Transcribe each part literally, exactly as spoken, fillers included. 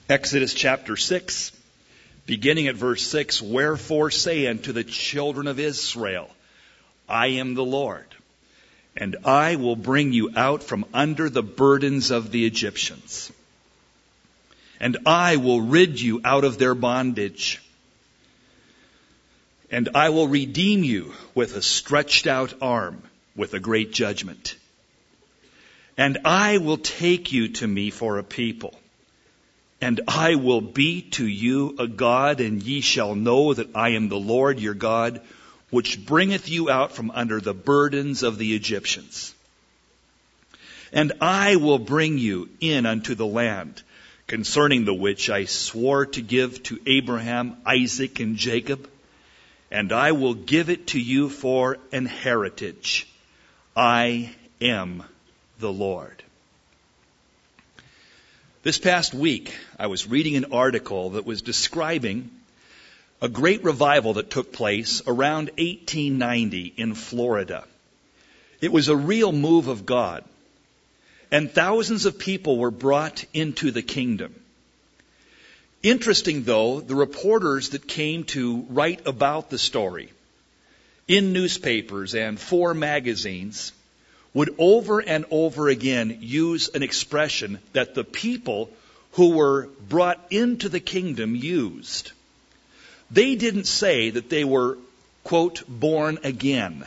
Exodus chapter six, beginning at verse six, "Wherefore say unto the children of Israel, I am the Lord, and I will bring you out from under the burdens of the Egyptians, and I will rid you out of their bondage, and I will redeem you with a stretched out arm, with a great judgment. And I will take you to me for a people, and I will be to you a God, and ye shall know that I am the Lord your God, which bringeth you out from under the burdens of the Egyptians. And I will bring you in unto the land, concerning the which I swore to give to Abraham, Isaac, and Jacob, and I will give it to you for an heritage. I am the Lord." This past week, I was reading an article that was describing a great revival that took place around eighteen ninety in Florida. It was a real move of God, and thousands of people were brought into the kingdom. Interesting, though, the reporters that came to write about the story in newspapers and for magazines would over and over again use an expression that the people who were brought into the kingdom used. They didn't say that they were, quote, born again.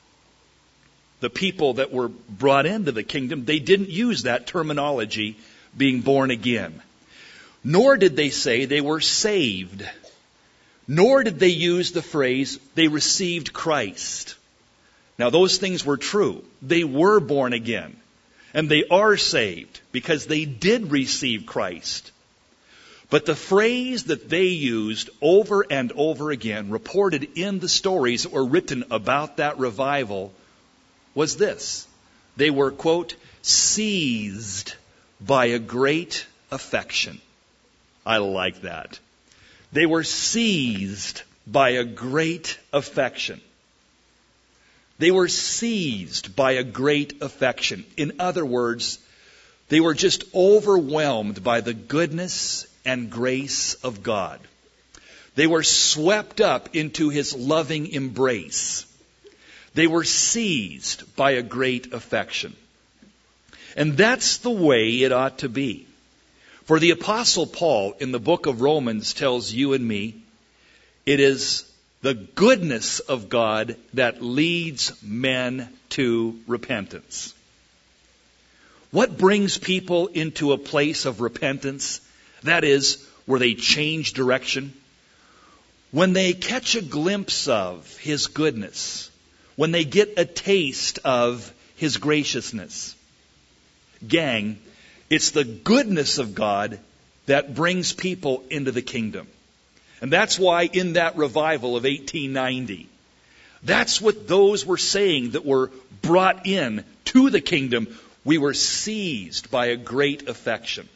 The people that were brought into the kingdom, they didn't use that terminology, being born again. Nor did they say they were saved. Nor did they use the phrase, they received Christ. Now, those things were true. They were born again. And they are saved because they did receive Christ. But the phrase that they used over and over again, reported in the stories that were written about that revival, was this. They were, quote, seized by a great affection. I like that. They were seized by a great affection. They were seized by a great affection. In other words, they were just overwhelmed by the goodness and grace of God. They were swept up into His loving embrace. They were seized by a great affection. And that's the way it ought to be. For the Apostle Paul in the book of Romans tells you and me, it is the goodness of God that leads men to repentance. What brings people into a place of repentance? That is, where they change direction. When they catch a glimpse of His goodness. When they get a taste of His graciousness. Gang, it's the goodness of God that brings people into the kingdom. And that's why in that revival of eighteen ninety, that's what those were saying that were brought in to the kingdom. We were seized by a great affection.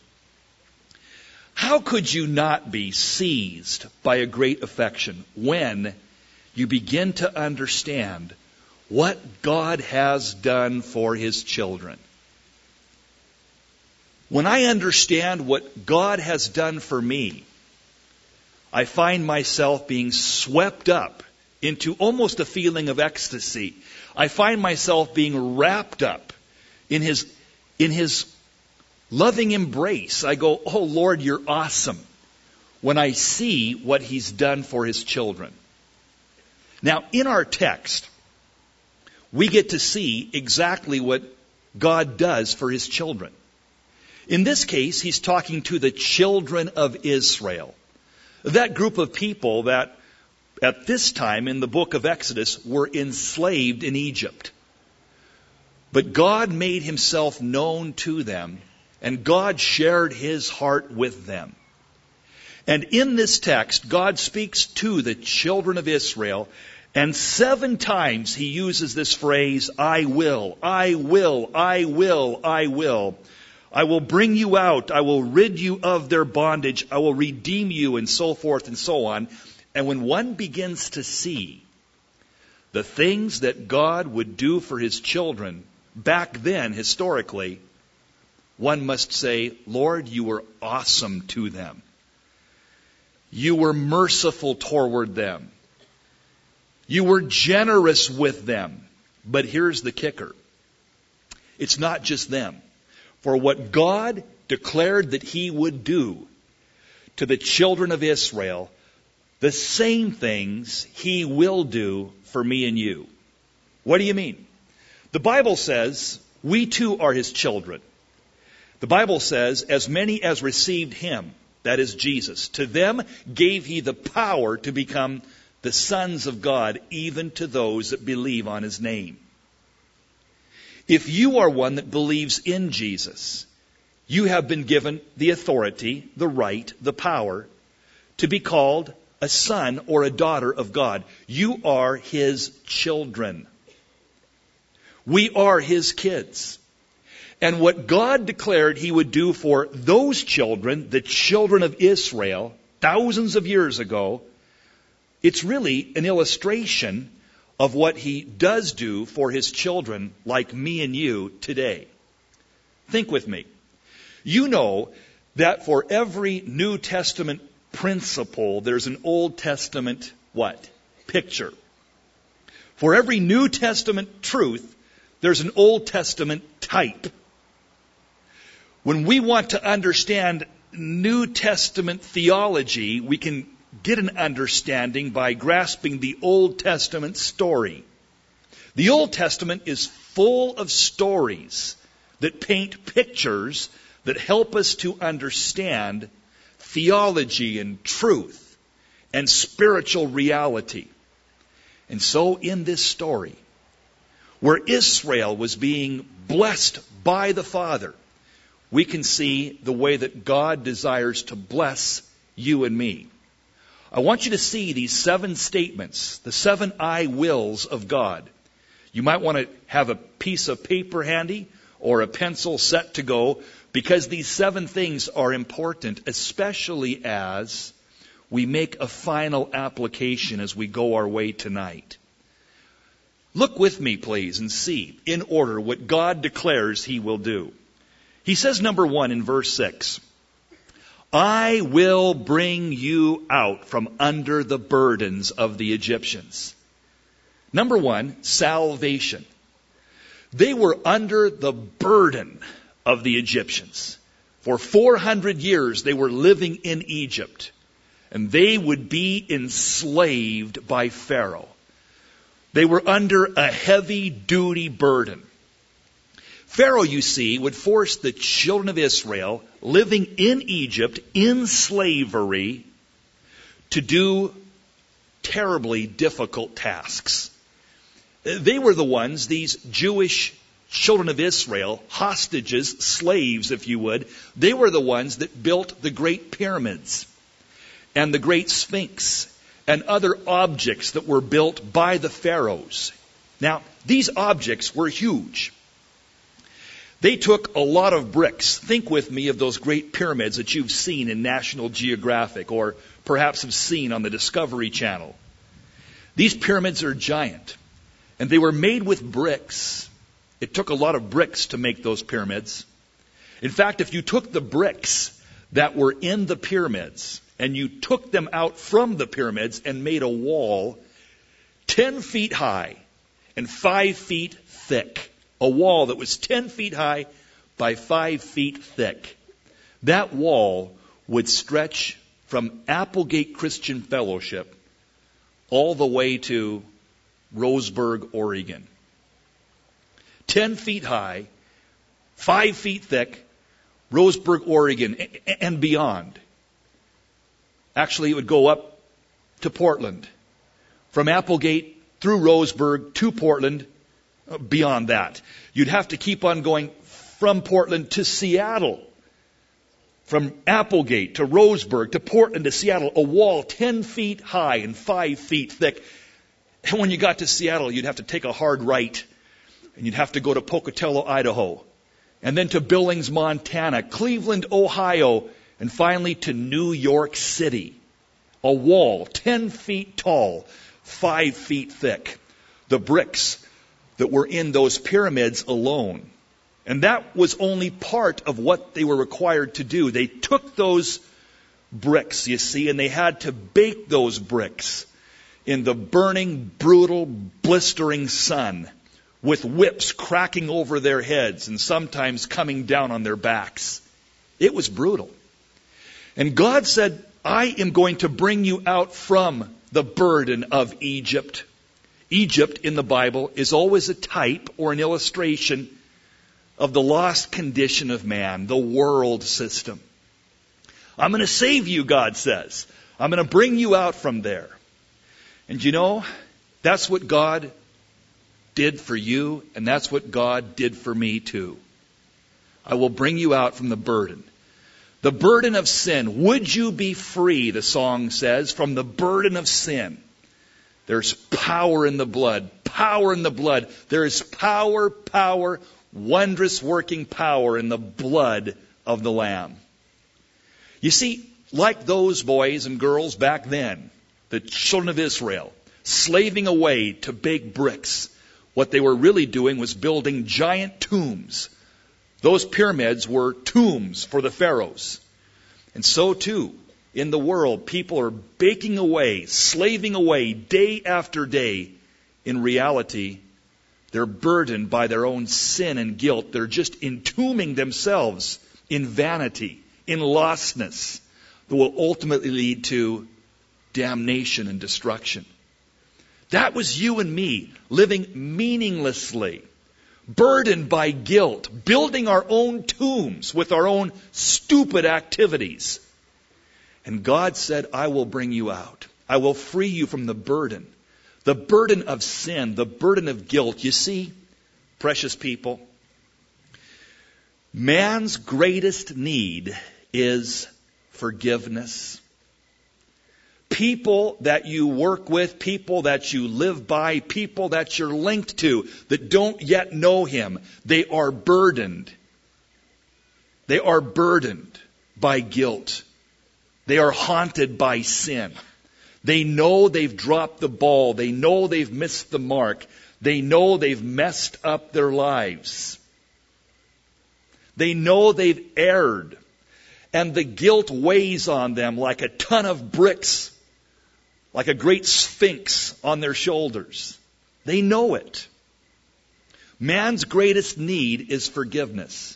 How could you not be seized by a great affection when you begin to understand what God has done for His children? When I understand what God has done for me, I find myself being swept up into almost a feeling of ecstasy. I find myself being wrapped up in His, in His loving embrace. I go, oh Lord, You're awesome, when I see what He's done for His children. Now, in our text, we get to see exactly what God does for His children. In this case, He's talking to the children of Israel. That group of people that at this time in the book of Exodus were enslaved in Egypt. But God made Himself known to them, and God shared His heart with them. And in this text, God speaks to the children of Israel, and seven times He uses this phrase, I will, I will, I will, I will. I will bring you out. I will rid you of their bondage. I will redeem you, and so forth and so on. And when one begins to see the things that God would do for His children back then, historically, one must say, Lord, you were awesome to them. You were merciful toward them. You were generous with them. But here's the kicker. It's not just them. For what God declared that he would do to the children of Israel, the same things he will do for me and you. What do you mean? The Bible says we too are his children. The Bible says, as many as received him, that is Jesus, to them gave he the power to become the sons of God, even to those that believe on his name. If you are one that believes in Jesus, you have been given the authority, the right, the power to be called a son or a daughter of God. You are his children. We are his kids. And what God declared he would do for those children, the children of Israel, thousands of years ago, it's really an illustration of what he does do for his children like me and you today. Think with me. You know that for every New Testament principle, there's an Old Testament what? Picture. For every New Testament truth, there's an Old Testament type. When we want to understand New Testament theology, we can get an understanding by grasping the Old Testament story. The Old Testament is full of stories that paint pictures that help us to understand theology and truth and spiritual reality. And so in this story, where Israel was being blessed by the Father, we can see the way that God desires to bless you and me. I want you to see these seven statements, the seven I wills of God. You might want to have a piece of paper handy or a pencil set to go, because these seven things are important, especially as we make a final application as we go our way tonight. Look with me, please, and see in order what God declares he will do. He says, number one, in verse six, I will bring you out from under the burdens of the Egyptians. Number one, salvation. They were under the burden of the Egyptians. For four hundred years they were living in Egypt, and they would be enslaved by Pharaoh. They were under a heavy-duty burden. Pharaoh, you see, would force the children of Israel living in Egypt in slavery to do terribly difficult tasks. They were the ones, these Jewish children of Israel, hostages, slaves, if you would, they were the ones that built the great pyramids and the great Sphinx and other objects that were built by the pharaohs. Now, these objects were huge. They took a lot of bricks. Think with me of those great pyramids that you've seen in National Geographic or perhaps have seen on the Discovery Channel. These pyramids are giant, and they were made with bricks. It took a lot of bricks to make those pyramids. In fact, if you took the bricks that were in the pyramids and you took them out from the pyramids and made a wall ten feet high and five feet thick, a wall that was ten feet high by five feet thick, that wall would stretch from Applegate Christian Fellowship all the way to Roseburg, Oregon. Ten feet high, five feet thick, Roseburg, Oregon, and beyond. Actually, it would go up to Portland. From Applegate through Roseburg to Portland, beyond that. You'd have to keep on going from Portland to Seattle. From Applegate to Roseburg to Portland to Seattle, a wall ten feet high and five feet thick. And when you got to Seattle, you'd have to take a hard right, and you'd have to go to Pocatello, Idaho, and then to Billings, Montana, Cleveland, Ohio, and finally to New York City. A wall ten feet tall, five feet thick. The bricks that were in those pyramids alone, And that was only part of what they were required to do. They took those bricks, you see, and they had to bake those bricks in the burning, brutal, blistering sun with whips cracking over their heads and sometimes coming down on their backs. It was brutal. And God said, I am going to bring you out from the burden of Egypt. Egypt in the Bible is always a type or an illustration of the lost condition of man, the world system. I'm going to save you, God says. I'm going to bring you out from there. And you know, that's what God did for you, and that's what God did for me too. I will bring you out from the burden. The burden of sin. Would you be free, the song says, from the burden of sin? There's power in the blood. Power in the blood. There is power, power, wondrous working power in the blood of the Lamb. You see, like those boys and girls back then, the children of Israel, slaving away to bake bricks, what they were really doing was building giant tombs. Those pyramids were tombs for the pharaohs. And so too, in the world, people are baking away, slaving away day after day. In reality, they're burdened by their own sin and guilt. They're just entombing themselves in vanity, in lostness, that will ultimately lead to damnation and destruction. That was you and me, living meaninglessly, burdened by guilt, building our own tombs with our own stupid activities. And God said, I will bring you out. I will free you from the burden. The burden of sin, the burden of guilt. You see, precious people, man's greatest need is forgiveness. People that you work with, people that you live by, people that you're linked to that don't yet know Him, they are burdened. They are burdened by guilt. They are haunted by sin. They know they've dropped the ball. They know they've missed the mark. They know they've messed up their lives. They know they've erred. And the guilt weighs on them like a ton of bricks, like a great sphinx on their shoulders. They know it. Man's greatest need is forgiveness.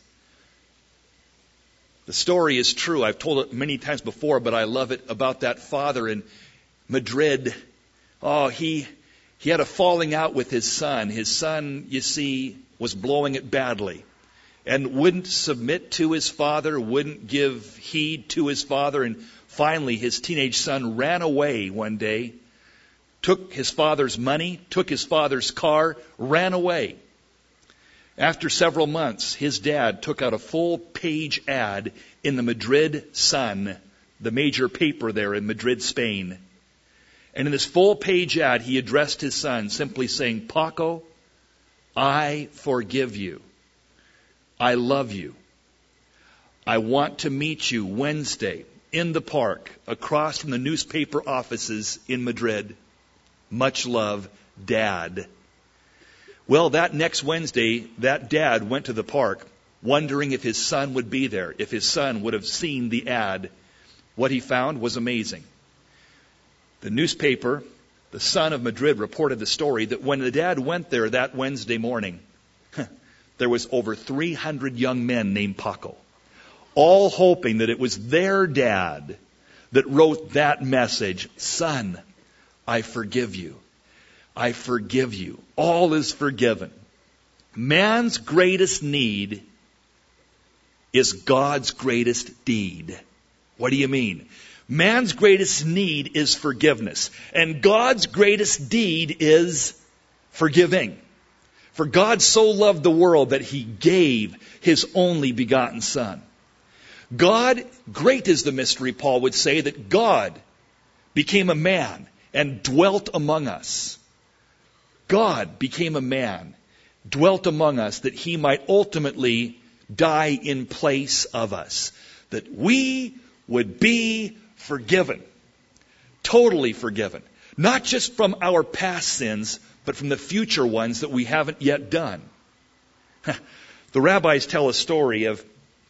The story is true. I've told it many times before, but I love it, about that father in Madrid. Oh, he he had a falling out with his son. His son, you see, was blowing it badly and wouldn't submit to his father, wouldn't give heed to his father. And finally, his teenage son ran away one day, took his father's money, took his father's car, ran away. After several months, his dad took out a full-page ad in the Madrid Sun, the major paper there in Madrid, Spain. And in this full-page ad, he addressed his son, simply saying, Paco, I forgive you. I love you. I want to meet you Wednesday in the park across from the newspaper offices in Madrid. Much love, Dad. Well, that next Wednesday, that dad went to the park wondering if his son would be there, if his son would have seen the ad. What he found was amazing. The newspaper, the Sun of Madrid, reported the story that when the dad went there that Wednesday morning, there was over three hundred young men named Paco, all hoping that it was their dad that wrote that message, Son, I forgive you. I forgive you. All is forgiven. Man's greatest need is God's greatest deed. What do you mean? Man's greatest need is forgiveness. And God's greatest deed is forgiving. For God so loved the world that He gave His only begotten Son. God, great is the mystery, Paul would say, that God became a man and dwelt among us. God became a man, dwelt among us, that He might ultimately die in place of us, that we would be forgiven, totally forgiven, not just from our past sins, but from the future ones that we haven't yet done. The rabbis tell a story of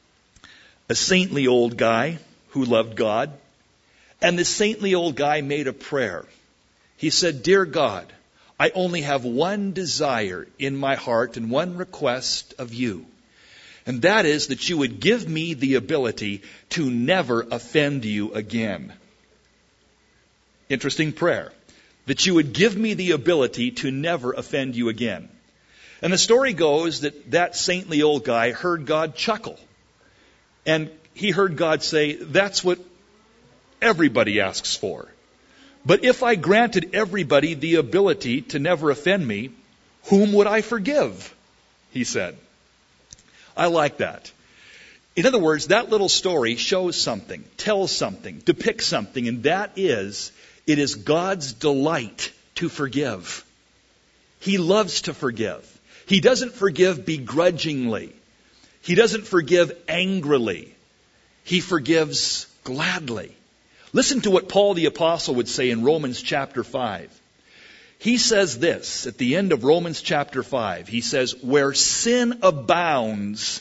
a saintly old guy who loved God. And this saintly old guy made a prayer. He said, "Dear God, I only have one desire in my heart and one request of you. And that is that you would give me the ability to never offend you again." Interesting prayer. That you would give me the ability to never offend you again. And the story goes that that saintly old guy heard God chuckle. And he heard God say, "That's what everybody asks for. But if I granted everybody the ability to never offend me, whom would I forgive?" he said. I like that. In other words, that little story shows something, tells something, depicts something, and that is, it is God's delight to forgive. He loves to forgive. He doesn't forgive begrudgingly. He doesn't forgive angrily. He forgives gladly. Listen to what Paul the Apostle would say in Romans chapter five. He says this at the end of Romans chapter five. He says, "Where sin abounds,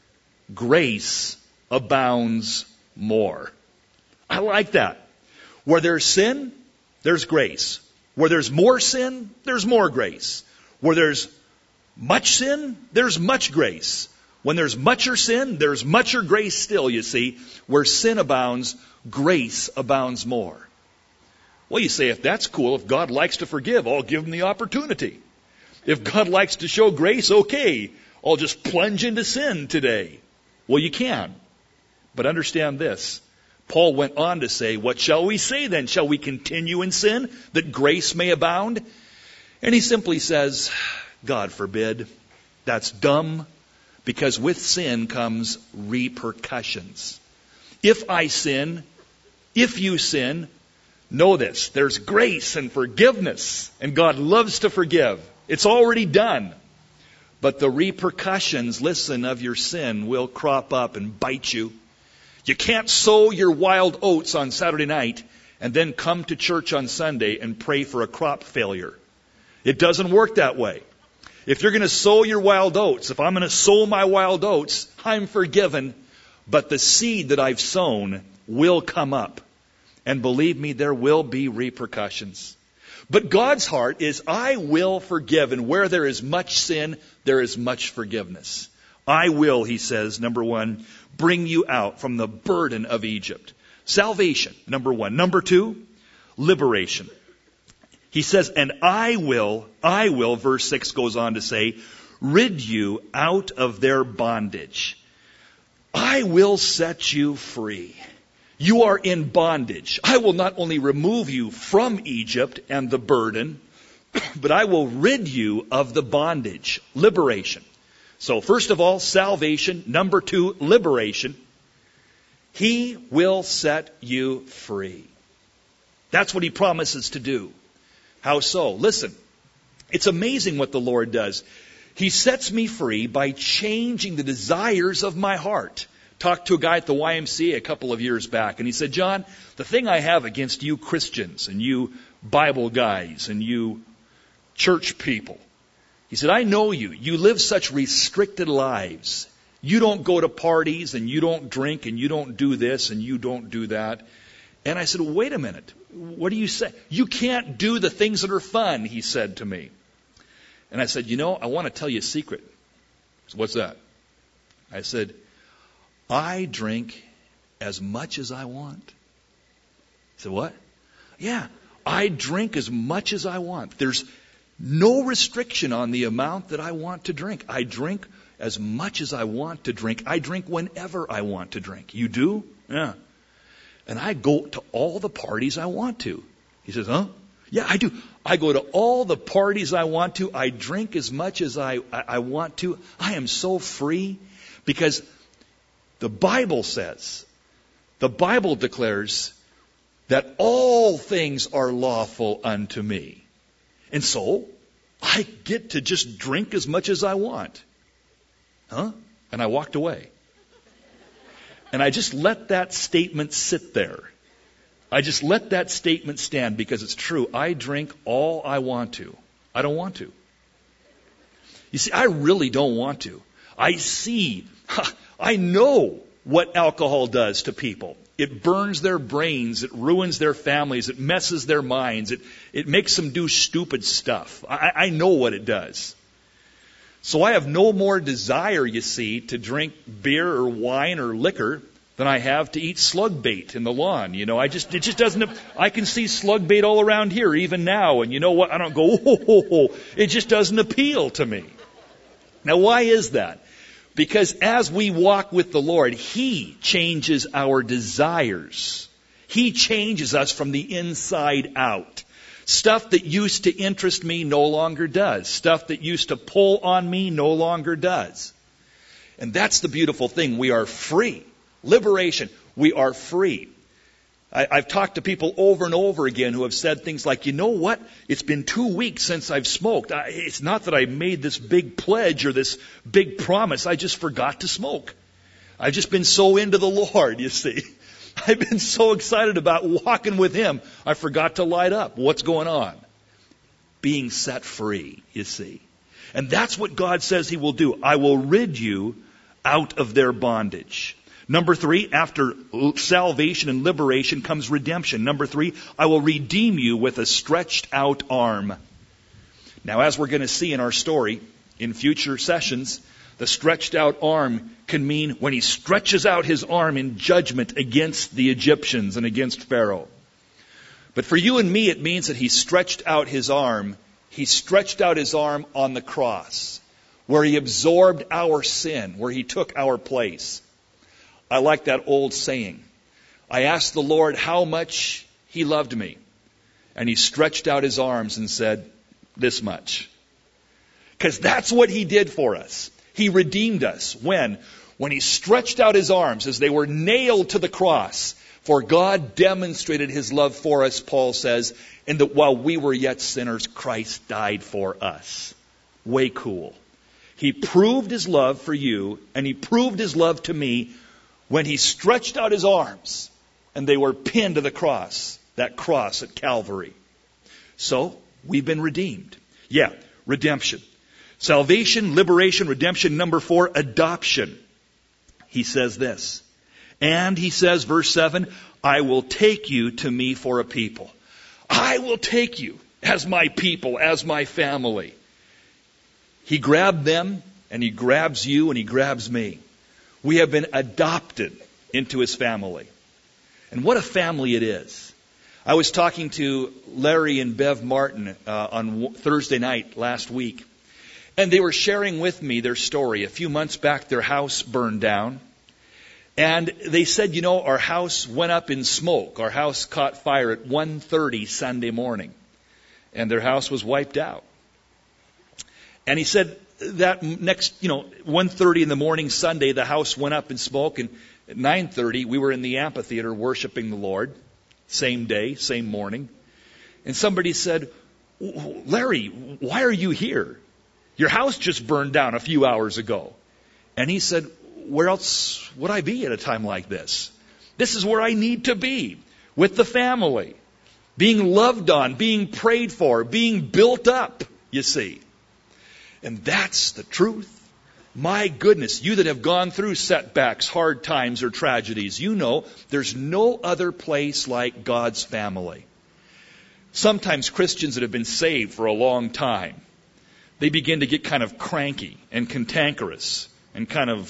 grace abounds more." I like that. Where there's sin, there's grace. Where there's more sin, there's more grace. Where there's much sin, there's much grace. When there's mucher sin, there's mucher grace still, you see. Where sin abounds, grace abounds more. Well, you say, if that's cool, if God likes to forgive, I'll give him the opportunity. If God likes to show grace, okay, I'll just plunge into sin today. Well, you can. But understand this. Paul went on to say, what shall we say then? Shall we continue in sin that grace may abound? And he simply says, God forbid. That's dumb, because with sin comes repercussions. If I sin, if you sin, know this, there's grace and forgiveness, and God loves to forgive. It's already done. But the repercussions, listen, of your sin will crop up and bite you. You can't sow your wild oats on Saturday night and then come to church on Sunday and pray for a crop failure. It doesn't work that way. If you're going to sow your wild oats, if I'm going to sow my wild oats, I'm forgiven, but the seed that I've sown will come up. And believe me, there will be repercussions. But God's heart is, I will forgive, and where there is much sin, there is much forgiveness. I will, he says, number one, bring you out from the burden of Egypt. Salvation, number one. Number two, liberation. He says, and I will, I will, verse six goes on to say, rid you out of their bondage. I will set you free. You are in bondage. I will not only remove you from Egypt and the burden, but I will rid you of the bondage. Liberation. So first of all, salvation. Number two, liberation. He will set you free. That's what he promises to do. How so? Listen, it's amazing what the Lord does. He sets me free by changing the desires of my heart. Talked to a guy at the Y M C A a couple of years back, and he said, John, the thing I have against you Christians and you Bible guys and you church people, he said, I know you. You live such restricted lives. You don't go to parties and you don't drink and you don't do this and you don't do that. And I said, well, wait a minute. What do you say? You can't do the things that are fun, he said to me. And I said, you know, I want to tell you a secret. He said, what's that? I said, I drink as much as I want. He said, what? Yeah, I drink as much as I want. There's no restriction on the amount that I want to drink. I drink as much as I want to drink. I drink whenever I want to drink. You do? Yeah. And I go to all the parties I want to. He says, huh? Yeah, I do. I go to all the parties I want to. I drink as much as I, I, I want to. I am so free because the Bible says, the Bible declares that all things are lawful unto me. And so, I get to just drink as much as I want. Huh? And I walked away. And I just let that statement sit there. I just let that statement stand because it's true. I drink all I want to. I don't want to. You see, I really don't want to. I see, I know what alcohol does to people. It burns their brains. It ruins their families. It messes their minds. It, it makes them do stupid stuff. I, I know what it does. So I have no more desire, you see, to drink beer or wine or liquor than I have to eat slug bait in the lawn. You know, I just, it just doesn't, I can see slug bait all around here even now. And you know what? I don't go, oh, oh, oh. It just doesn't appeal to me. Now, why is that? Because as we walk with the Lord, He changes our desires. He changes us from the inside out. Stuff that used to interest me no longer does. Stuff that used to pull on me no longer does. And that's the beautiful thing. We are free. Liberation. We are free. I, I've talked to people over and over again who have said things like, you know what? It's been two weeks since I've smoked. I, it's not that I made this big pledge or this big promise. I just forgot to smoke. I've just been so into the Lord, you see. I've been so excited about walking with Him, I forgot to light up. What's going on? Being set free, you see. And that's what God says He will do. I will rid you out of their bondage. Number three, after salvation and liberation comes redemption. Number three, I will redeem you with a stretched out arm. Now, as we're going to see in our story in future sessions, the stretched out arm can mean when He stretches out His arm in judgment against the Egyptians and against Pharaoh. But for you and me, it means that He stretched out His arm. He stretched out His arm on the cross, where He absorbed our sin, where He took our place. I like that old saying. I asked the Lord how much He loved me. And He stretched out His arms and said, this much. Because that's what He did for us. He redeemed us. When? When He stretched out His arms as they were nailed to the cross. For God demonstrated His love for us, Paul says, and that while we were yet sinners, Christ died for us. Way cool. He proved His love for you, and He proved His love to me when He stretched out His arms and they were pinned to the cross, that cross at Calvary. So, we've been redeemed. Yeah, redemption. Salvation, liberation, redemption. Number four, adoption. He says this. And He says, verse seven, I will take you to me for a people. I will take you as my people, as my family. He grabbed them, and He grabs you, and He grabs me. We have been adopted into His family. And what a family it is. I was talking to Larry and Bev Martin uh, on Thursday night last week. And they were sharing with me their story. A few months back, their house burned down. And they said, you know, our house went up in smoke. Our house caught fire at one thirty Sunday morning. And their house was wiped out. And he said, that next, you know, one thirty in the morning Sunday, the house went up in smoke, and at nine thirty we were in the amphitheater worshiping the Lord. Same day, same morning. And somebody said, Larry, why are you here? Your house just burned down a few hours ago. And he said, where else would I be at a time like this? This is where I need to be, with the family, being loved on, being prayed for, being built up, you see. And that's the truth. My goodness, you that have gone through setbacks, hard times, or tragedies, you know there's no other place like God's family. Sometimes Christians that have been saved for a long time, they begin to get kind of cranky and cantankerous and kind of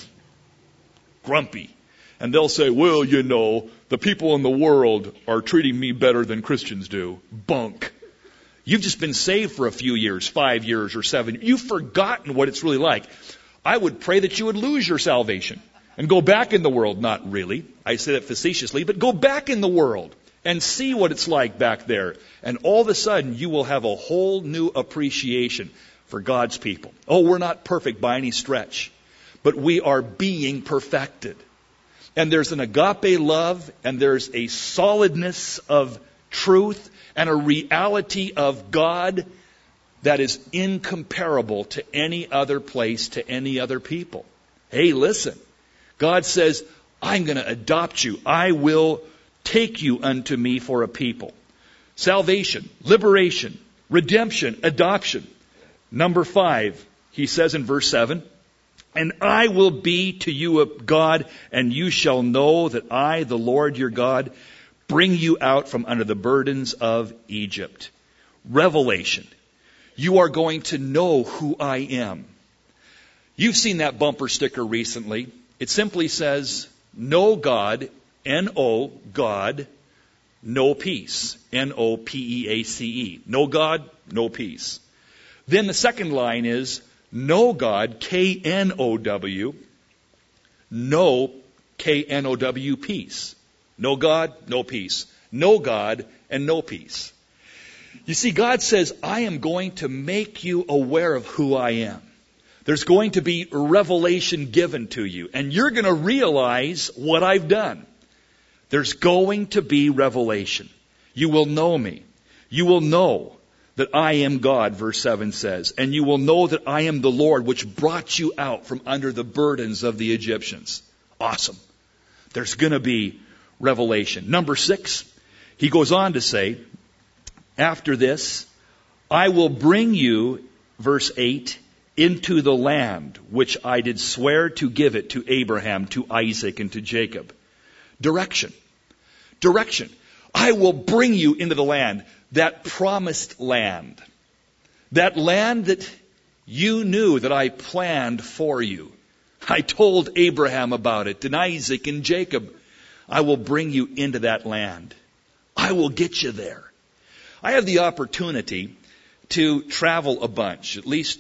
grumpy. And they'll say, well, you know, the people in the world are treating me better than Christians do. Bunk. You've just been saved for a few years, five years or seven. You've forgotten what it's really like. I would pray that you would lose your salvation and go back in the world. Not really. I say that facetiously, but go back in the world and see what it's like back there. And all of a sudden, you will have a whole new appreciation for God's people. Oh, we're not perfect by any stretch, but we are being perfected. And there's an agape love, and there's a solidness of truth, and a reality of God that is incomparable to any other place, to any other people. Hey, listen. God says, I'm going to adopt you. I will take you unto me for a people. Salvation, liberation, redemption, adoption. Number five, He says in verse seven, And I will be to you a God, and you shall know that I, the Lord your God, bring you out from under the burdens of Egypt. Revelation. You are going to know who I am. You've seen that bumper sticker recently. It simply says, "Know God," N O, God, no peace, N O P E A C E. Know God, no peace. Then the second line is, know God, K N O W, no, K N O W, peace. Know God, no peace. Know God, and no peace. You see, God says, I am going to make you aware of who I am. There's going to be revelation given to you, and you're going to realize what I've done. There's going to be revelation. You will know me. You will know that I am God, verse seven says, and you will know that I am the Lord which brought you out from under the burdens of the Egyptians. Awesome. There's going to be revelation. Number six, he goes on to say, after this, I will bring you, verse eight, into the land which I did swear to give it to Abraham, to Isaac, and to Jacob. Direction. Direction. I will bring you into the land, that promised land. That land that you knew that I planned for you. I told Abraham about it, and Isaac and Jacob. I will bring you into that land. I will get you there. I have the opportunity to travel a bunch. At least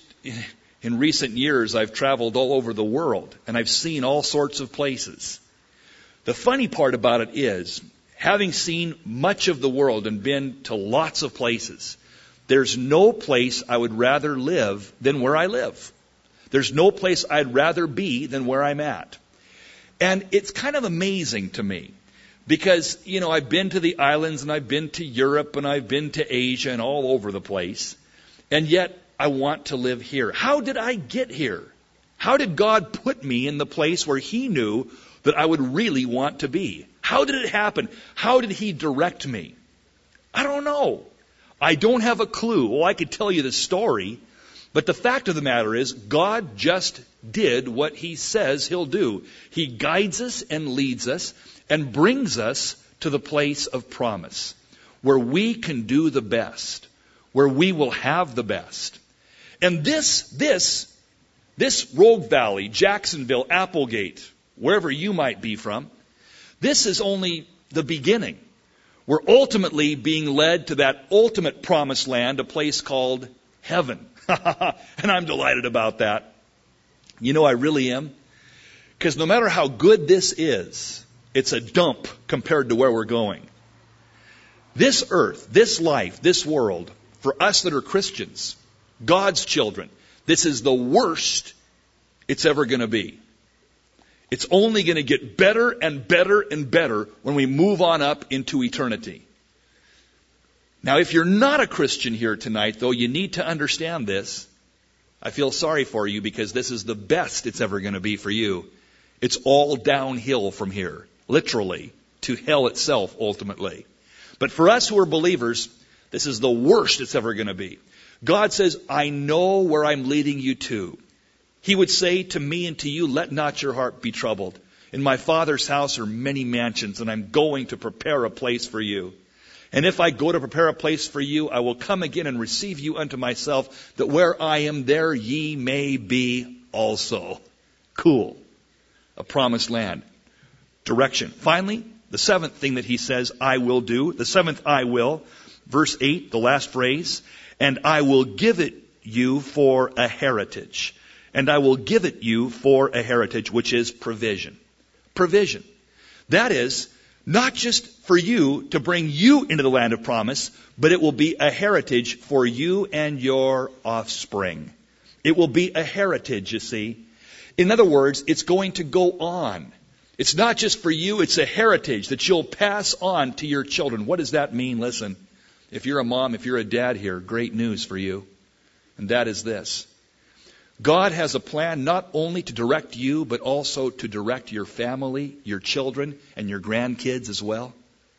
in recent years, I've traveled all over the world, and I've seen all sorts of places. The funny part about it is, having seen much of the world and been to lots of places, there's no place I would rather live than where I live. There's no place I'd rather be than where I'm at. And it's kind of amazing to me because, you know, I've been to the islands and I've been to Europe and I've been to Asia and all over the place. And yet I want to live here. How did I get here? How did God put me in the place where He knew that I would really want to be? How did it happen? How did He direct me? I don't know. I don't have a clue. Well, I could tell you the story, but the fact of the matter is God just did what He says He'll do. He guides us and leads us and brings us to the place of promise where we can do the best, where we will have the best. And this, this, this Rogue Valley, Jacksonville, Applegate, wherever you might be from, this is only the beginning. We're ultimately being led to that ultimate promised land, a place called heaven. And I'm delighted about that. You know, I really am. Because no matter how good this is, it's a dump compared to where we're going. This earth, this life, this world, for us that are Christians, God's children, this is the worst it's ever going to be. It's only going to get better and better and better when we move on up into eternity. Now, if you're not a Christian here tonight, though, you need to understand this. I feel sorry for you because this is the best it's ever going to be for you. It's all downhill from here, literally, to hell itself, ultimately. But for us who are believers, this is the worst it's ever going to be. God says, I know where I'm leading you to. He would say to me and to you, let not your heart be troubled. In my Father's house are many mansions, and I'm going to prepare a place for you. And if I go to prepare a place for you, I will come again and receive you unto myself, that where I am, there ye may be also. Cool. A promised land. Direction. Finally, the seventh thing that he says, I will do. The seventh, I will. Verse eight, the last phrase. And I will give it you for a heritage. And I will give it you for a heritage, which is provision. Provision. That is, not just for you to bring you into the land of promise, but it will be a heritage for you and your offspring. It will be a heritage, you see. In other words, it's going to go on. It's not just for you, it's a heritage that you'll pass on to your children. What does that mean? Listen, if you're a mom, if you're a dad here, great news for you. And that is this. God has a plan not only to direct you, but also to direct your family, your children, and your grandkids as well.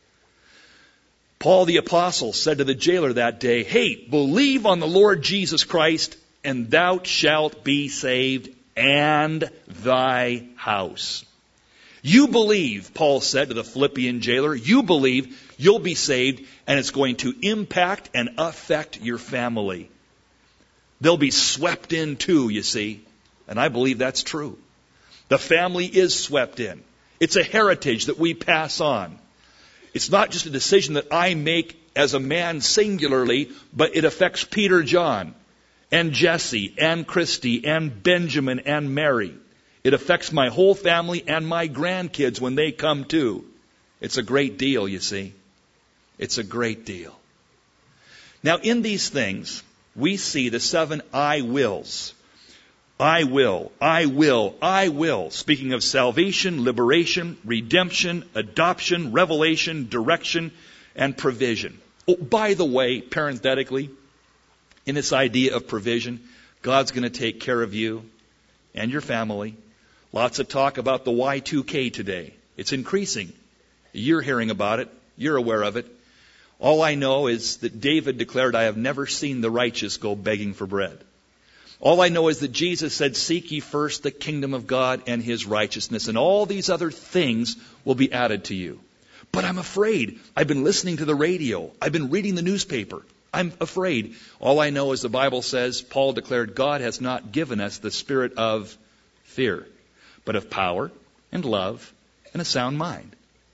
Paul the Apostle said to the jailer that day, hey, believe on the Lord Jesus Christ, and thou shalt be saved, and thy house. You believe, Paul said to the Philippian jailer, you believe you'll be saved, and it's going to impact and affect your family. They'll be swept in too, you see. And I believe that's true. The family is swept in. It's a heritage that we pass on. It's not just a decision that I make as a man singularly, but it affects Peter, John, and Jesse, and Christy, and Benjamin, and Mary. It affects my whole family and my grandkids when they come too. It's a great deal, you see. It's a great deal. Now, in these things, we see the seven I wills. I will, I will, I will. Speaking of salvation, liberation, redemption, adoption, revelation, direction, and provision. Oh, by the way, parenthetically, in this idea of provision, God's going to take care of you and your family. Lots of talk about the Y two K today. It's increasing. You're hearing about it. You're aware of it. All I know is that David declared, I have never seen the righteous go begging for bread. All I know is that Jesus said, seek ye first the kingdom of God and his righteousness, and all these other things will be added to you. But I'm afraid. I've been listening to the radio. I've been reading the newspaper. I'm afraid. All I know is the Bible says, Paul declared, God has not given us the spirit of fear, but of power and love and a sound mind.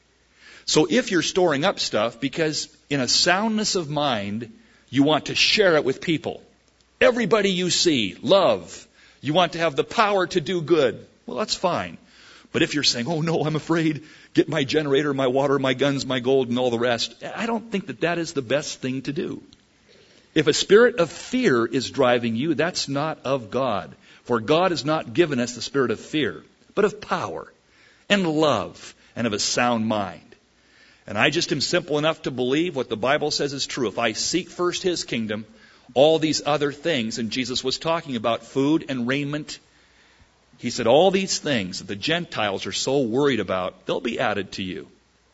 So if you're storing up stuff because in a soundness of mind, you want to share it with people, everybody you see, love, you want to have the power to do good, well, that's fine. But if you're saying, oh no, I'm afraid, get my generator, my water, my guns, my gold, and all the rest, I don't think that that is the best thing to do. If a spirit of fear is driving you, that's not of God. For God has not given us the spirit of fear, but of power and love and of a sound mind. And I just am simple enough to believe what the Bible says is true. If I seek first his kingdom, all these other things, and Jesus was talking about food and raiment. He said all these things that the Gentiles are so worried about, they'll be added to you.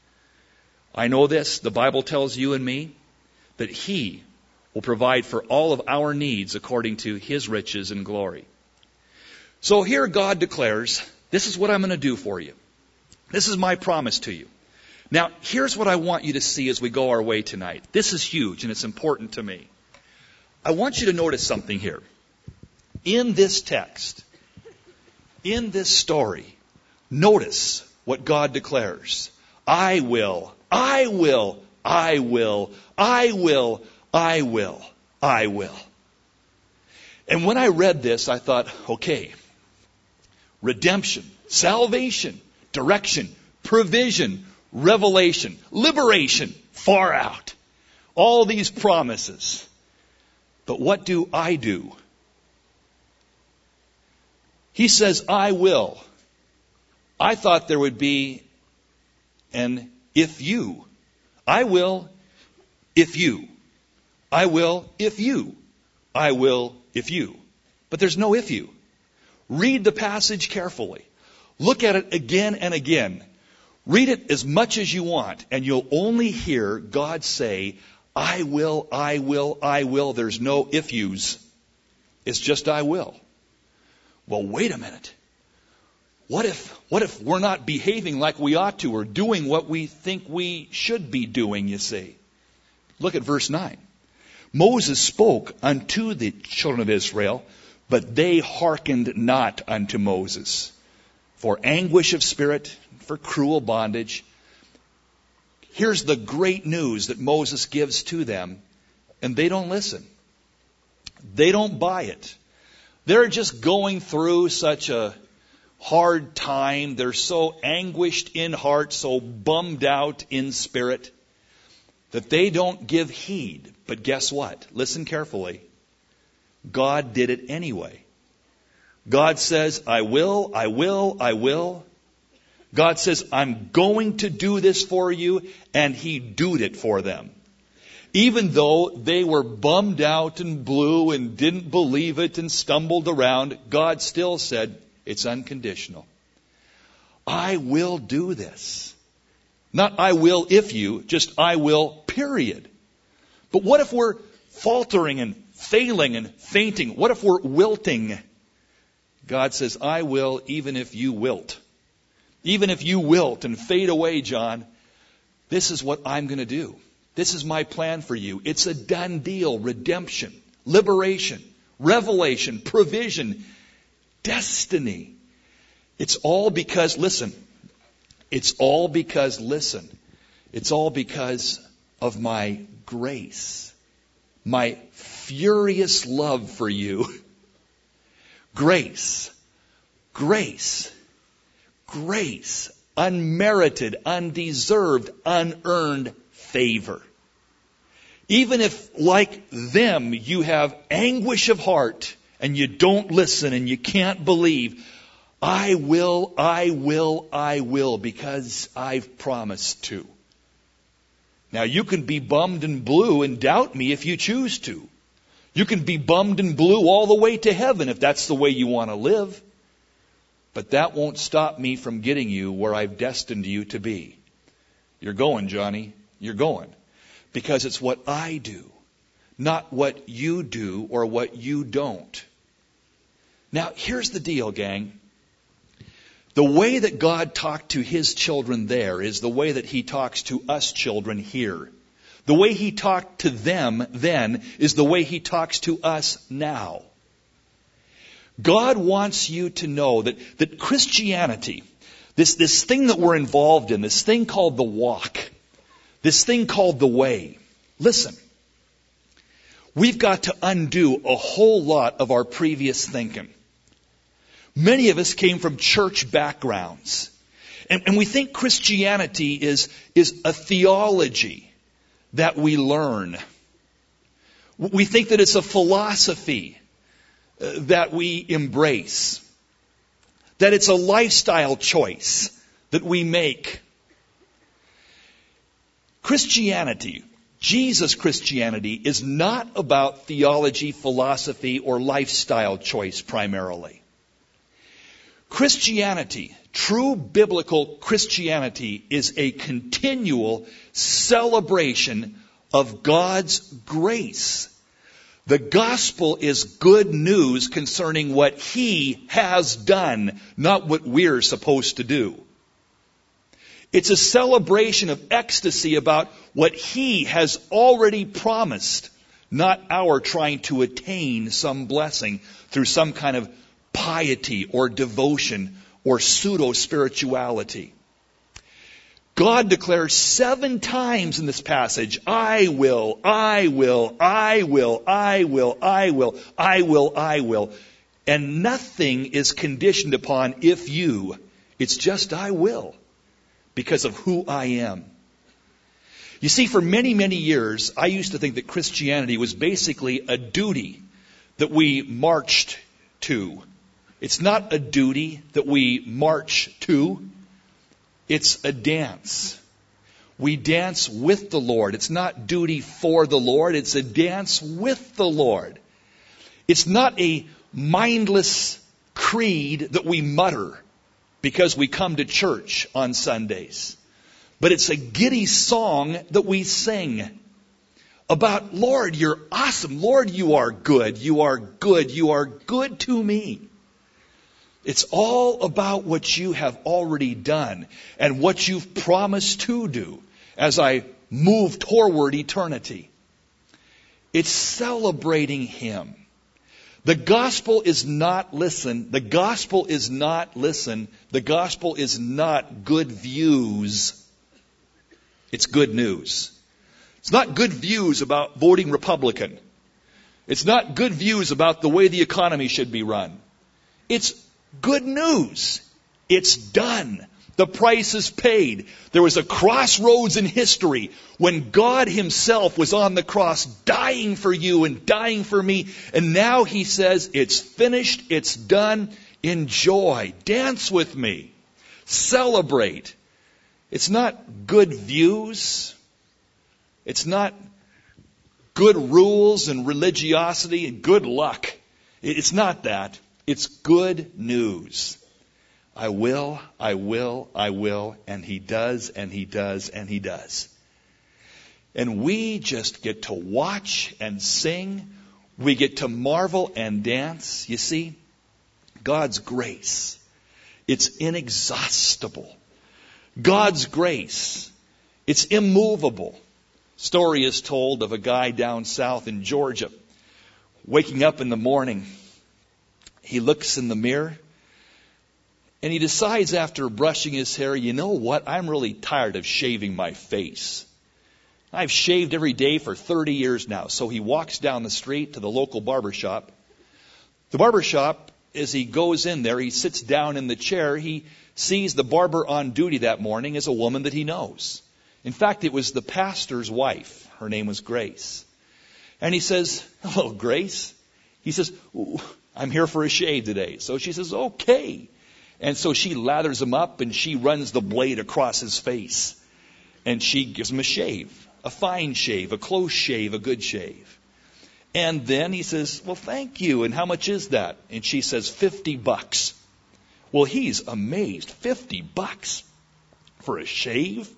I know this, the Bible tells you and me that he will provide for all of our needs according to his riches and glory. So here God declares, this is what I'm going to do for you. This is my promise to you. Now, here's what I want you to see as we go our way tonight. This is huge and it's important to me. I want you to notice something here. In this text, in this story, notice what God declares. I will, I will, I will, I will, I will, I will. And when I read this, I thought, okay, redemption, salvation, direction, provision, revelation, liberation, far out. All these promises. But what do I do? He says, I will. I thought there would be an if you. I will if you. I will if you. I will if you. But there's no if you. Read the passage carefully. Look at it again and again. Read it as much as you want, and you'll only hear God say, I will, I will, I will. There's no if yous. It's just I will. Well, wait a minute. What if, what if we're not behaving like we ought to or doing what we think we should be doing, you see? Look at verse nine. Moses spoke unto the children of Israel, but they hearkened not unto Moses. For anguish of spirit, for cruel bondage. Here's the great news that Moses gives to them, and they don't listen. They don't buy it. They're just going through such a hard time. They're so anguished in heart, so bummed out in spirit, that they don't give heed. But guess what? Listen carefully. God did it anyway. God says, I will, I will, I will. God says, I'm going to do this for you, and He doed it for them. Even though they were bummed out and blue and didn't believe it and stumbled around, God still said, it's unconditional. I will do this. Not I will if you, just I will, period. But what if we're faltering and failing and fainting? What if we're wilting? God says, I will even if you wilt. Even if you wilt and fade away, John, this is what I'm going to do. This is my plan for you. It's a done deal. Redemption, liberation, revelation, provision, destiny. It's all because, listen, it's all because, listen, it's all because of my grace, my furious love for you. Grace, grace, grace, unmerited, undeserved, unearned favor. Even if, like them, you have anguish of heart and you don't listen and you can't believe, I will, I will, I will, because I've promised to. Now, you can be bummed and blue and doubt me if you choose to. You can be bummed and blue all the way to heaven if that's the way you want to live. But that won't stop me from getting you where I've destined you to be. You're going, Johnny. You're going. Because it's what I do, not what you do or what you don't. Now, here's the deal, gang. The way that God talked to His children there is the way that He talks to us children here. The way He talked to them then is the way He talks to us now. God wants you to know that, that Christianity, this, this thing that we're involved in, this thing called the walk, this thing called the way, listen, we've got to undo a whole lot of our previous thinking. Many of us came from church backgrounds. And, and we think Christianity is, is a theology that we learn. We think that it's a philosophy uh, that we embrace. That it's a lifestyle choice that we make. Christianity, Jesus Christianity, is not about theology, philosophy, or lifestyle choice primarily. Christianity, true biblical Christianity, is a continual celebration of God's grace. The gospel is good news concerning what He has done, not what we're supposed to do. It's a celebration of ecstasy about what He has already promised, not our trying to attain some blessing through some kind of piety or devotion or pseudo-spirituality. God declares seven times in this passage, I will, I will, I will, I will, I will, I will, I will. And nothing is conditioned upon if you. It's just I will, because of who I am. You see, for many, many years, I used to think that Christianity was basically a duty that we marched to. It's not a duty that we march to. It's a dance. We dance with the Lord. It's not duty for the Lord. It's a dance with the Lord. It's not a mindless creed that we mutter because we come to church on Sundays. But it's a giddy song that we sing about, Lord, you're awesome. Lord, you are good. You are good. You are good to me. It's all about what you have already done and what you've promised to do as I move toward eternity. It's celebrating Him. The gospel is not, listen, the gospel is not, listen, the gospel is not good views. It's good news. It's not good views about voting Republican. It's not good views about the way the economy should be run. It's good news. It's done. The price is paid. There was a crossroads in history when God Himself was on the cross dying for you and dying for me. And now He says, it's finished. It's done. Enjoy. Dance with me. Celebrate. It's not good views. It's not good rules and religiosity and good luck. It's not that. It's good news. I will, I will, I will, and He does, and He does, and He does. And we just get to watch and sing. We get to marvel and dance. You see, God's grace, it's inexhaustible. God's grace, it's immovable. Story is told of a guy down south in Georgia, waking up in the morning. He looks in the mirror and he decides after brushing his hair, you know what? I'm really tired of shaving my face. I've shaved every day for thirty years now. So he walks down the street to the local barber shop. The barber shop, as he goes in there, he sits down in the chair. He sees the barber on duty that morning as a woman that he knows. In fact, it was the pastor's wife. Her name was Grace. And he says, hello, Grace. He says, I'm here for a shave today. So she says, okay. And so she lathers him up and she runs the blade across his face. And she gives him a shave, a fine shave, a close shave, a good shave. And then he says, well, thank you. And how much is that? And she says, fifty bucks. Well, he's amazed. fifty bucks for a shave?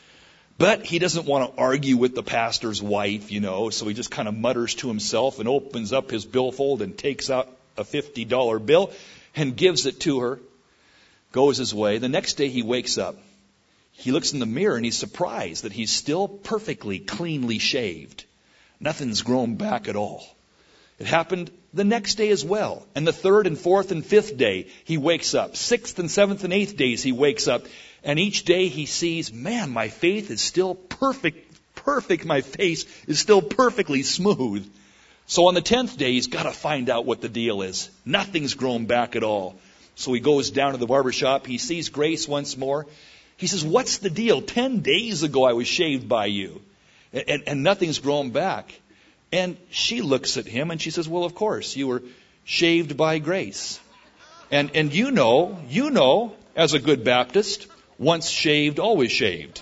But he doesn't want to argue with the pastor's wife, you know, so he just kind of mutters to himself and opens up his billfold and takes out a fifty dollar bill and gives it to her, goes his way. The next day he wakes up. He looks in the mirror and he's surprised that he's still perfectly cleanly shaved. Nothing's grown back at all. It happened the next day as well. And the third and fourth and fifth day he wakes up. Sixth and seventh and eighth days he wakes up. And each day he sees, man, my faith is still perfect, perfect. My face is still perfectly smooth. So on the tenth day, he's got to find out what the deal is. Nothing's grown back at all. So he goes down to the barber shop. He sees Grace once more. He says, what's the deal? Ten days ago I was shaved by you. And, and, and nothing's grown back. And she looks at him and she says, well, of course, you were shaved by Grace. And, and you know, you know, as a good Baptist, once shaved, always shaved.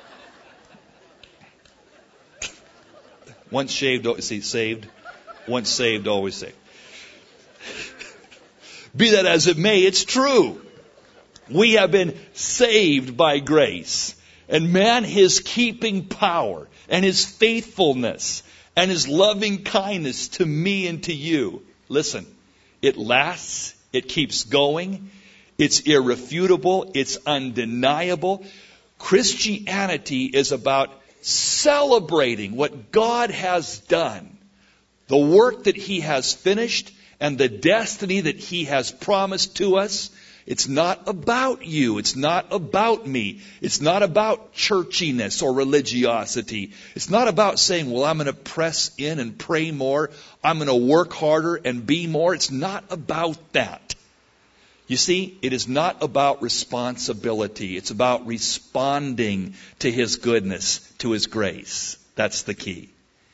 Once shaved, see, saved. Once saved, always saved. Be that as it may, it's true. We have been saved by grace. And man, His keeping power and His faithfulness and His loving kindness to me and to you. Listen, it lasts. It keeps going. It's irrefutable. It's undeniable. Christianity is about celebrating what God has done, the work that He has finished, and the destiny that He has promised to us. It's not about you. It's not about me. It's not about churchiness or religiosity. It's not about saying, well, I'm going to press in and pray more. I'm going to work harder and be more. It's not about that. You see, it is not about responsibility. It's about responding to His goodness, to His grace. That's the key.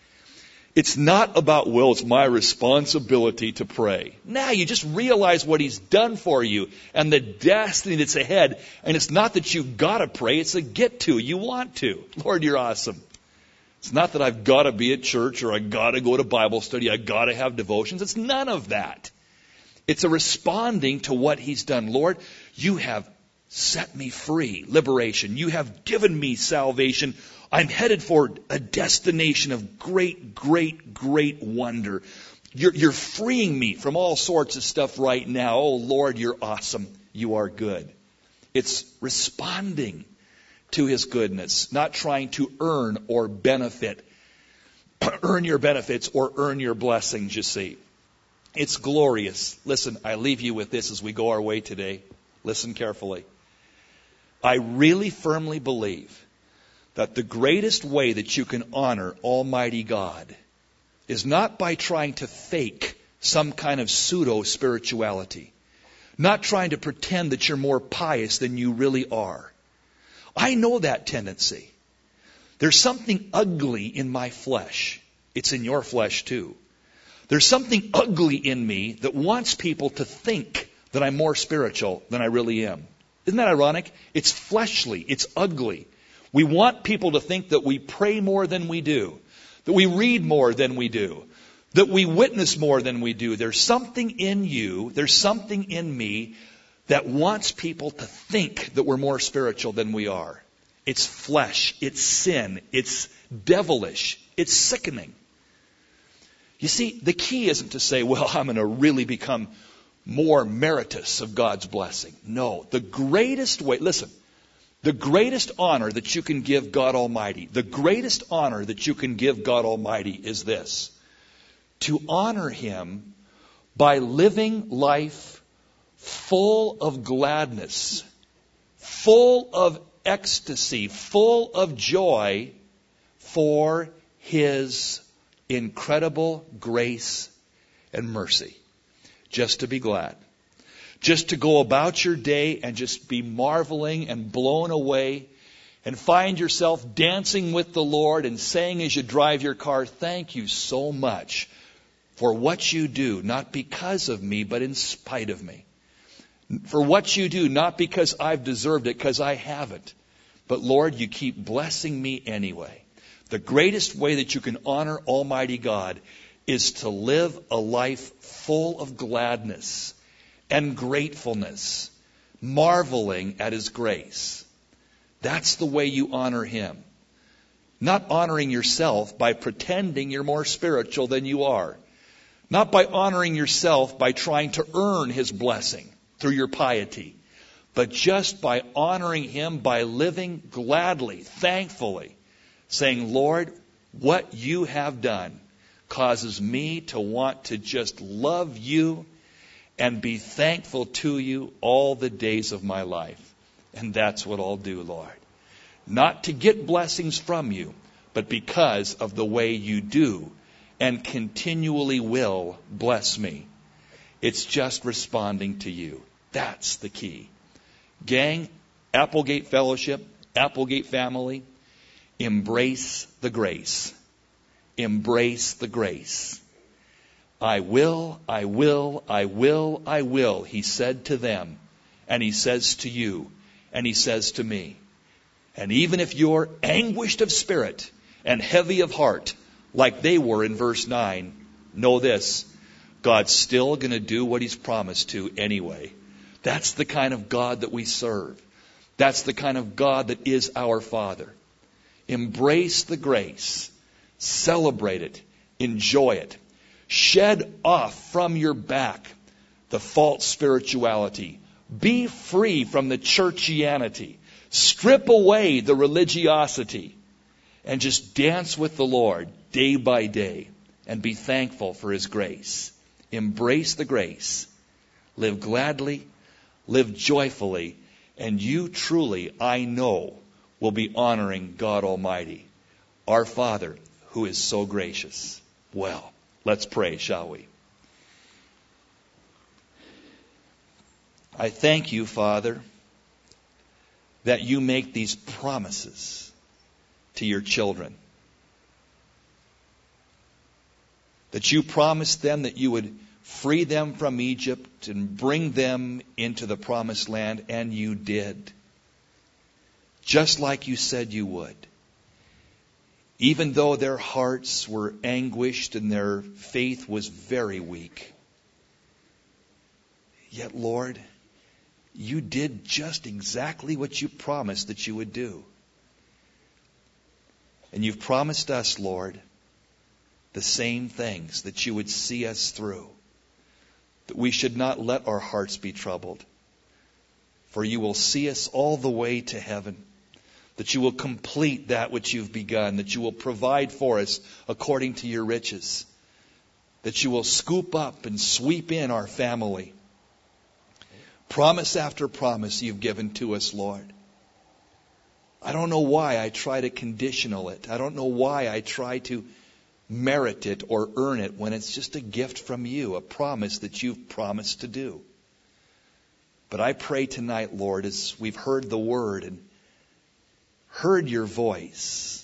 It's not about, well, it's my responsibility to pray. Now you just realize what He's done for you and the destiny that's ahead. And it's not that you've got to pray, it's a get to. You want to. Lord, you're awesome. It's not that I've got to be at church or I've got to go to Bible study, I've got to have devotions. It's none of that. It's a responding to what He's done. Lord, you have set me free, liberation. You have given me salvation. I'm headed for a destination of great, great, great wonder. You're, you're freeing me from all sorts of stuff right now. Oh, Lord, you're awesome. You are good. It's responding to His goodness, not trying to earn or benefit, earn your benefits or earn your blessings, you see. It's glorious. Listen, I leave you with this as we go our way today. Listen carefully. I really firmly believe that the greatest way that you can honor Almighty God is not by trying to fake some kind of pseudo-spirituality, not trying to pretend that you're more pious than you really are. I know that tendency. There's something ugly in my flesh. It's in your flesh too. There's something ugly in me that wants people to think that I'm more spiritual than I really am. Isn't that ironic? It's fleshly. It's ugly. We want people to think that we pray more than we do, that we read more than we do, that we witness more than we do. There's something in you, there's something in me that wants people to think that we're more spiritual than we are. It's flesh, it's sin, it's devilish, it's sickening. You see, the key isn't to say, well, I'm going to really become more meritorious of God's blessing. No, the greatest way, listen, the greatest honor that you can give God Almighty, the greatest honor that you can give God Almighty is this: to honor Him by living life full of gladness, full of ecstasy, full of joy for His incredible grace and mercy. Just to be glad. Just to go about your day and just be marveling and blown away and find yourself dancing with the Lord and saying as you drive your car, thank you so much for what you do, not because of me, but in spite of me. For what you do, not because I've deserved it, because I haven't. But Lord, you keep blessing me anyway. The greatest way that you can honor Almighty God is to live a life full of gladness and gratefulness, marveling at His grace. That's the way you honor Him. Not honoring yourself by pretending you're more spiritual than you are. Not by honoring yourself by trying to earn His blessing through your piety, but just by honoring Him by living gladly, thankfully, saying, Lord, what you have done causes me to want to just love you and be thankful to you all the days of my life. And that's what I'll do, Lord. Not to get blessings from you, but because of the way you do and continually will bless me. It's just responding to you. That's the key. Gang, Applegate Fellowship, Applegate family, embrace the grace. Embrace the grace. I will, I will, I will, I will, He said to them, and He says to you, and He says to me. And even if you're anguished of spirit and heavy of heart, like they were in verse nine, know this: God's still going to do what He's promised to anyway. That's the kind of God that we serve. That's the kind of God that is our Father. Embrace the grace. Celebrate it. Enjoy it. Shed off from your back the false spirituality. Be free from the churchianity. Strip away the religiosity. And just dance with the Lord day by day. And be thankful for His grace. Embrace the grace. Live gladly. Live joyfully. And you truly, I know, will be honoring God Almighty, our Father, who is so gracious. Well, let's pray, shall we? I thank you, Father, that you make these promises to your children. That you promised them that you would free them from Egypt and bring them into the promised land, and you did. Just like you said you would. Even though their hearts were anguished and their faith was very weak. Yet, Lord, you did just exactly what you promised that you would do. And you've promised us, Lord, the same things, that you would see us through. That we should not let our hearts be troubled. For you will see us all the way to heaven. That you will complete that which you've begun. That you will provide for us according to your riches. That you will scoop up and sweep in our family. Promise after promise you've given to us, Lord. I don't know why I try to conditional it. I don't know why I try to merit it or earn it when it's just a gift from you, a promise that you've promised to do. But I pray tonight, Lord, as we've heard the word and heard your voice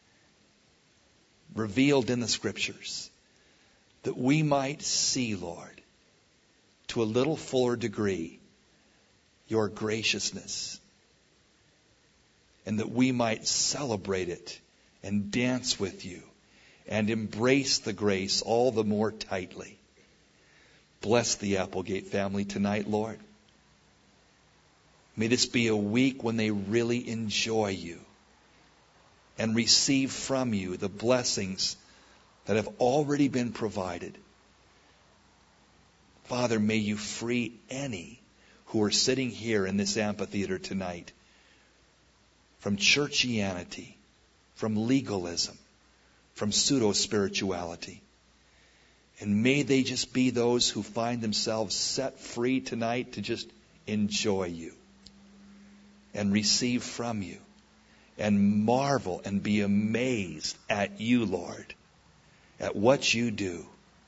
revealed in the Scriptures, that we might see, Lord, to a little fuller degree, your graciousness, and that we might celebrate it and dance with you and embrace the grace all the more tightly. Bless the Applegate family tonight, Lord. May this be a week when they really enjoy you and receive from you the blessings that have already been provided. Father, may you free any who are sitting here in this amphitheater tonight from churchianity, from legalism, from pseudo-spirituality. And may they just be those who find themselves set free tonight to just enjoy you and receive from you and marvel and be amazed at you, Lord, at what you do.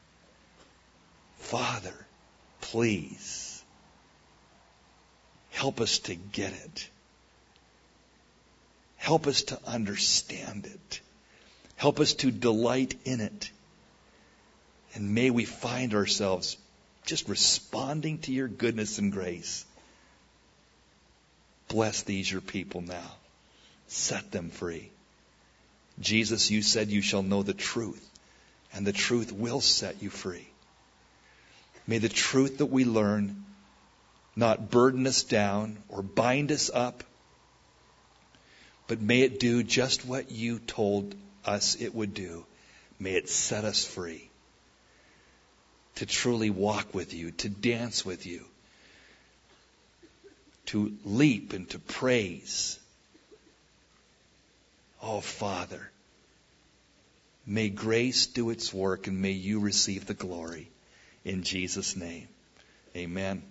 Father, please help us to get it. Help us to understand it. Help us to delight in it. And may we find ourselves just responding to your goodness and grace. Bless these your people now. Set them free. Jesus, you said you shall know the truth, and the truth will set you free. May the truth that we learn not burden us down or bind us up, but may it do just what you told us it would do. May it set us free to truly walk with you, to dance with you, to leap and to praise. Oh, Father, may grace do its work and may you receive the glory. In Jesus' name, amen.